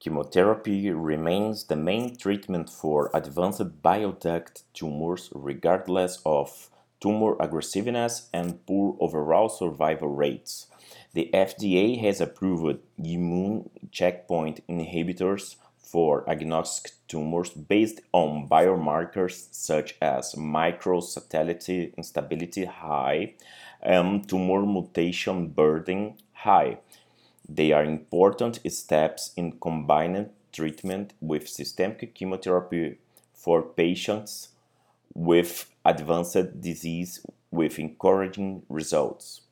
Chemotherapy remains the main treatment for advanced bile duct tumors regardless of tumor aggressiveness and poor overall survival rates. The FDA has approved immune checkpoint inhibitors for agnostic tumors based on biomarkers such as microsatellite instability high and tumor mutation burden high. They are important steps in combining treatment with systemic chemotherapy for patients with advanced disease with encouraging results.